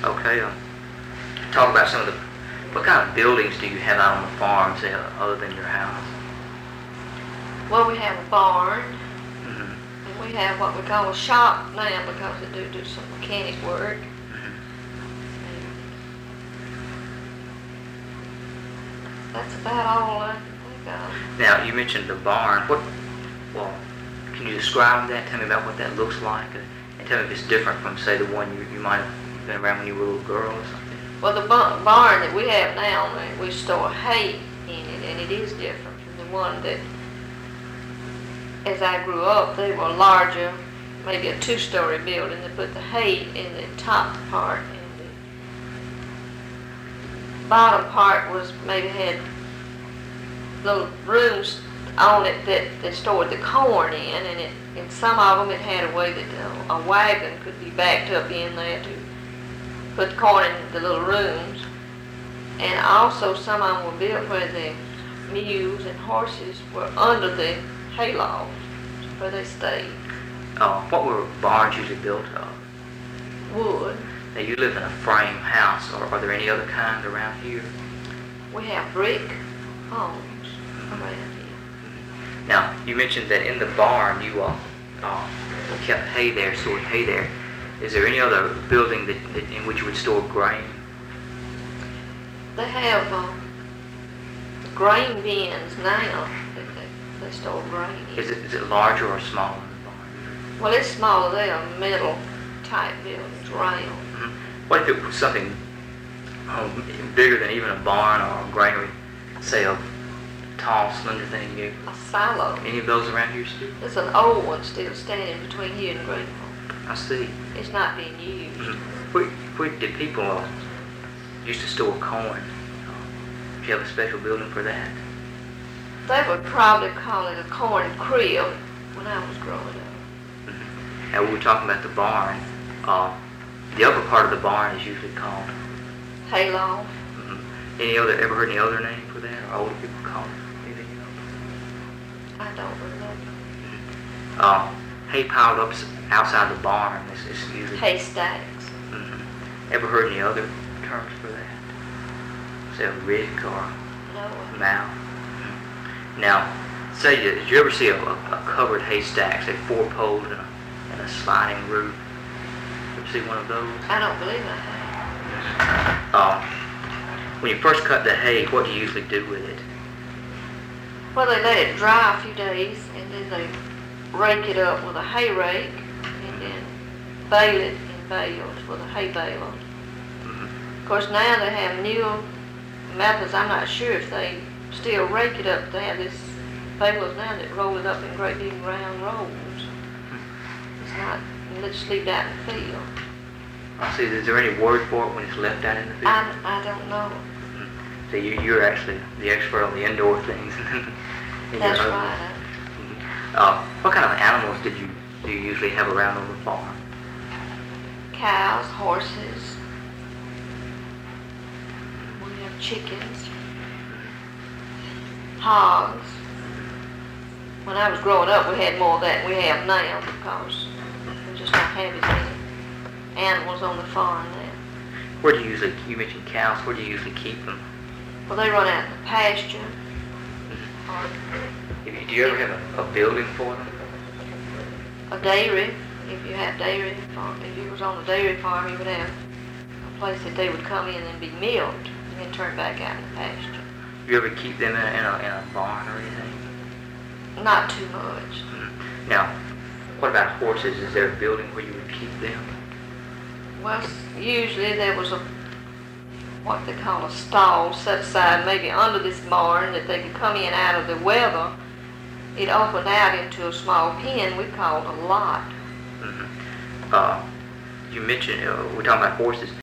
Okay. Talk about some of the, what kind of buildings do you have out on the farm, say, other than your house? Well, we have a barn, Mm-hmm. and we have what we call a shop now because they do some mechanic work. Mm-hmm. And that's about all I can think of. Now, you mentioned the barn. Well, can you describe that? Tell me about what that looks like, and tell me if it's different from, say, the one you might have been around when you were a little girl or something. Well, the barn that we have now, we store hay in it, and it is different from the one that, as I grew up, they were larger, maybe a two-story building. They put the hay in the top part, and the bottom part was maybe had little rooms on it that stored the corn in, and in some of them it had a way that a wagon could be backed up in there to put the corn in the little rooms. And also some of them were built where the mules and horses were under the hayloft where they stayed. What were barns usually built of? Wood. Now, you live in a frame house, or are there any other kind around here? We have brick homes around here. Now, you mentioned that in the barn you kept hay there, stored hay there. Is there any other building that in which you would store grain? They have grain bins now that they store grain in. Is it larger or smaller than the barn? Well, it's smaller. They are metal type buildings, round. Mm-hmm. What if it was something bigger than even a barn or a granary, say a tall, slender thing? A silo. Any of those around here still? There's an old one still standing between here and Greenville. I see. It's not being used. Mm-hmm. Where did people used to store corn? Do you have a special building for that? They would probably call it a corn crib when I was growing up. Mm-hmm. Now, we were talking about the barn. The upper part of the barn is usually called Hayloft. Mm-hmm. Ever heard any other name for that, or older people call it anything else? I don't remember. Mm-hmm. Hay piled up outside the barn is usually Haystacks. Mm-hmm. Ever heard any other terms for that? Say a rick or No. mow? Mm-hmm. Now, did you ever see a covered haystack, say 4 poles and a sliding roof? Ever see one of those? I don't believe I have. When you first cut the hay, what do you usually do with it? Well, they let it dry a few days, and then they rake it up with a hay rake, and then bale it in bales with a hay baler. Mm-hmm. Of course, now they have new methods. I'm not sure if they still rake it up. They have this balers now that roll it up in great big round rolls. It's not, they just leave it out in the field. I see. Is there any word for it when it's left out in the field? I don't know. So you're actually the expert on the indoor things. That's right. What kind of animals do you usually have around on the farm? Cows, horses. We have chickens. Hogs. When I was growing up, we had more of that than we have now because we just don't have as many animals on the farm now. Where do you mentioned cows, where do you usually keep them? Well, they run out in the pasture. Do you ever have a building for them? A dairy, if you have dairy farm. If you was on a dairy farm, you would have a place that they would come in and be milked and then turn back out in the pasture. You ever keep them in a barn or anything? Not too much. Now, what about horses? Is there a building where you would keep them? Well, usually there was what they call a stall set aside maybe under this barn that they could come in out of the weather. It opened out into a small pen we called a lot. Mm-hmm. You mentioned, we're talking about horses.